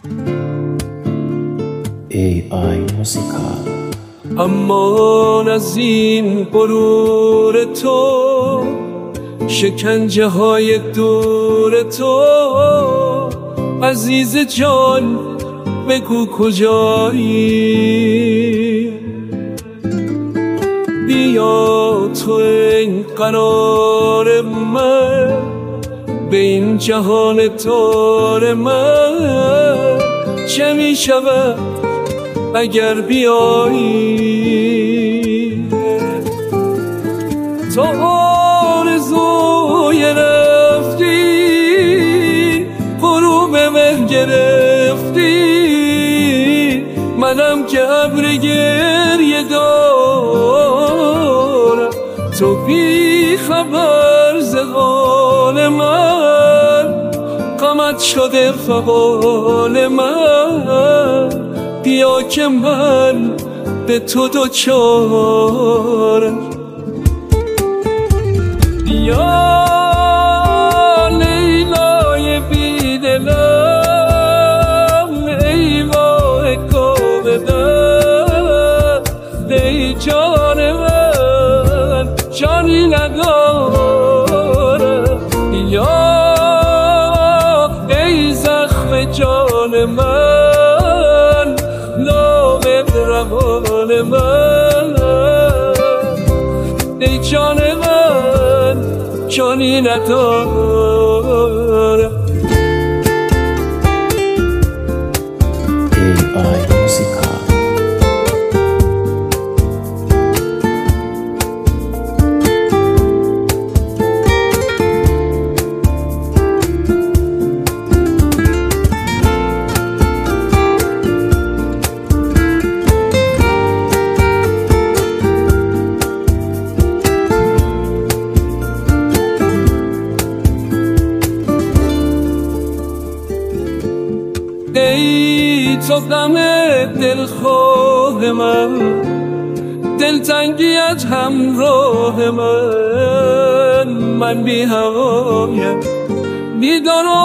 AI موسیقی. امان از این غرور تو، شکنجه های دور تو، عزیز جان بگو کجایی؟ بیا تو این قرار من، به این جهان تار من، چه می شود اگر بیایی؟ تو آرزوی رفتی، غروب مه گرفتی، منم که ابر گریه دارم، تو بی خبر ز حال من، غمت شده فغان من، بیا که من به تو دوچارم. بیا لیلای بیدلم، ای ماه کاملم، ای جان من جانی ندارم. بیا ای زخم جان من، نام روان من، ای جان من جانی ندارم. AI موسیقی. ای تو غم دلخواه من، دلتنگیت همراه من، من بی هوایم بی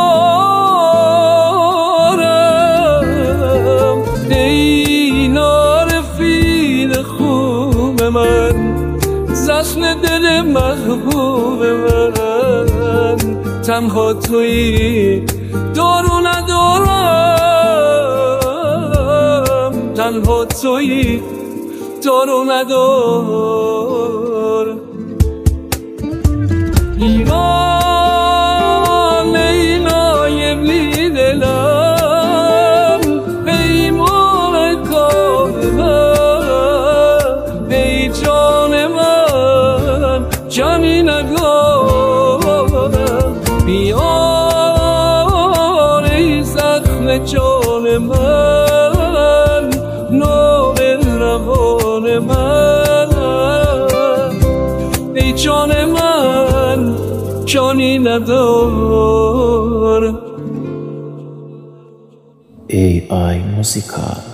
قرارم. ای نارفید خوب من، زخم دل محبوب من، تنها تویی دارو ندارم، تنها تویی دارو ندارم. ایمان لیلای بیدلم، ای ماه کاملم، ای جان من جانی ندارم. بیا ای زخم جان من، نام روان من، ای جان من جانی ندارم. AI موسیقی.